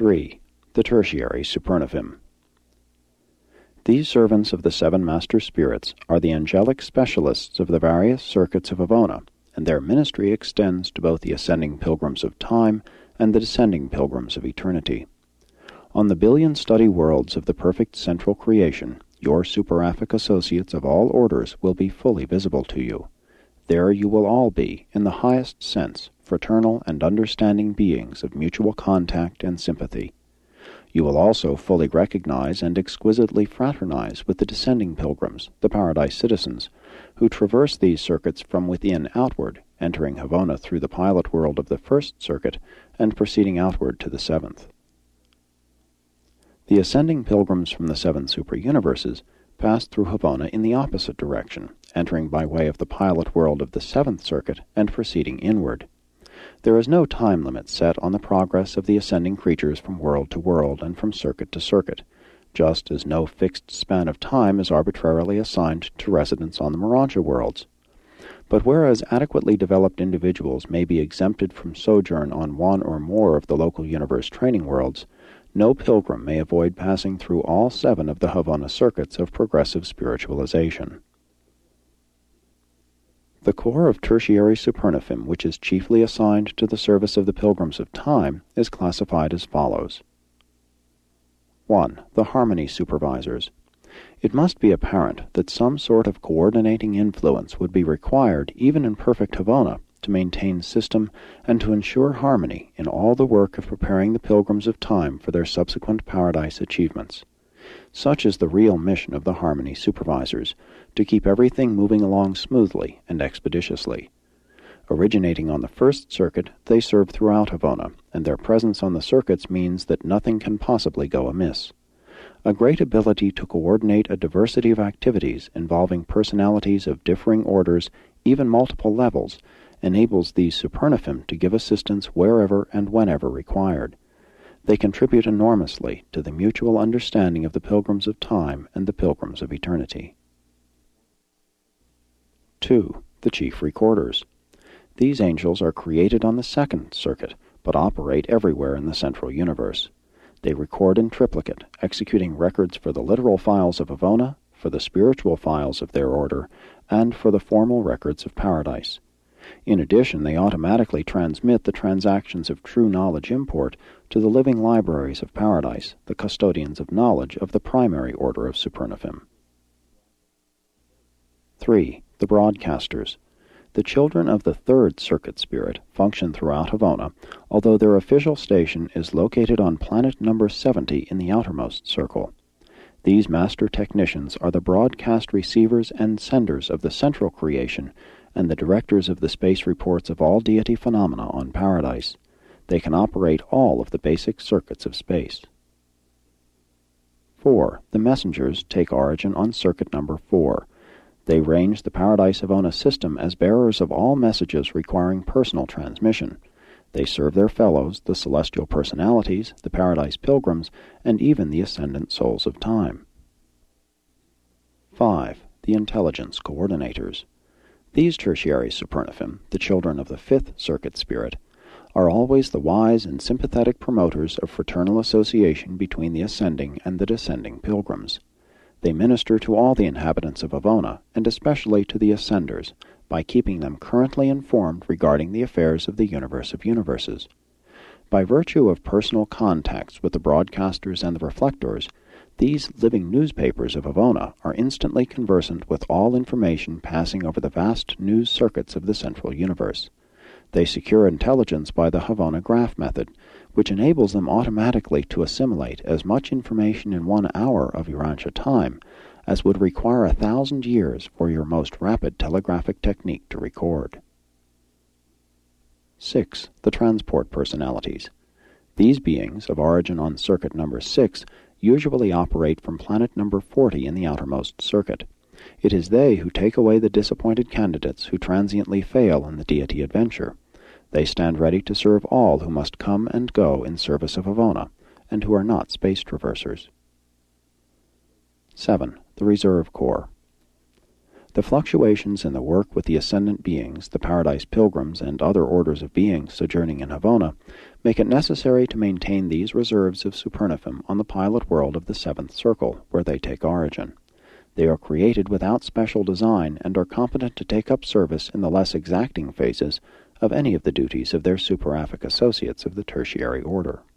3. The Tertiary Supernophim. These servants of the seven master spirits are the angelic specialists of the various circuits of Avona, and their ministry extends to both the ascending pilgrims of time and the descending pilgrims of eternity. On the billion-study worlds of the perfect central creation, your superaphic associates of all orders will be fully visible to you. There you will all be, in the highest sense, fraternal and understanding beings of mutual contact and sympathy. You will also fully recognize and exquisitely fraternize with the descending pilgrims, the paradise citizens, who traverse these circuits from within outward, entering Havona through the pilot world of the first circuit and proceeding outward to the seventh. The ascending pilgrims from the seven super-universes pass through Havona in the opposite direction, entering by way of the pilot world of the seventh circuit and proceeding inward. There is no time limit set on the progress of the ascending creatures from world to world and from circuit to circuit, just as no fixed span of time is arbitrarily assigned to residence on the Morontia worlds. But whereas adequately developed individuals may be exempted from sojourn on one or more of the local universe training worlds, no pilgrim may avoid passing through all 7 of the Havona circuits of progressive spiritualization. The corps of tertiary supernophim, which is chiefly assigned to the service of the pilgrims of time, is classified as follows. 1. The harmony supervisors. It must be apparent that some sort of coordinating influence would be required even in perfect Havona to maintain system and to ensure harmony in all the work of preparing the pilgrims of time for their subsequent paradise achievements. Such is the real mission of the harmony supervisors, to keep everything moving along smoothly and expeditiously. Originating on the first circuit, they serve throughout Havona, and their presence on the circuits means that nothing can possibly go amiss. A great ability to coordinate a diversity of activities involving personalities of differing orders, even multiple levels, enables these supernophim to give assistance wherever and whenever required. They contribute enormously to the mutual understanding of the pilgrims of time and the pilgrims of eternity. 2. The chief recorders. These angels are created on the second circuit, but operate everywhere in the central universe. They record in triplicate, executing records for the literal files of Havona, for the spiritual files of their order, and for the formal records of paradise. In addition, they automatically transmit the transactions of true knowledge import to the living libraries of paradise, the custodians of knowledge of the primary order of supernophim. 3. The broadcasters. The children of the third circuit spirit function throughout Havona, although their official station is located on planet number 70 in the outermost circle. These master technicians are the broadcast receivers and senders of the central creation and the directors of the space reports of all deity phenomena on paradise. They can operate all of the basic circuits of space. 4. The messengers take origin on circuit number 4. They range the Paradise Havona system as bearers of all messages requiring personal transmission. They serve their fellows, the celestial personalities, the paradise pilgrims, and even the ascendant souls of time. 5. The intelligence coordinators. These tertiary supernophim, the children of the fifth circuit spirit, are always the wise and sympathetic promoters of fraternal association between the ascending and the descending pilgrims. They minister to all the inhabitants of Havona, and especially to the ascenders, by keeping them currently informed regarding the affairs of the universe of universes. By virtue of personal contacts with the broadcasters and the reflectors, these living newspapers of Havona are instantly conversant with all information passing over the vast news circuits of the central universe. They secure intelligence by the Havona graph method, which enables them automatically to assimilate as much information in 1 hour of Urantia time as would require 1,000 years for your most rapid telegraphic technique to record. 6. The transport personalities. These beings, of origin on circuit number 6, usually operate from planet number 40 in the outermost circuit. It is they who take away the disappointed candidates who transiently fail in the deity adventure. They stand ready to serve all who must come and go in service of Havona, and who are not space traversers. 7. The Reserve Corps. The fluctuations in the work with the ascendant beings, the Paradise Pilgrims, and other orders of beings sojourning in Havona make it necessary to maintain these reserves of Supernifim on the pilot world of the Seventh Circle, where they take origin. They are created without special design and are competent to take up service in the less exacting phases of any of the duties of their superaphic associates of the Tertiary Order.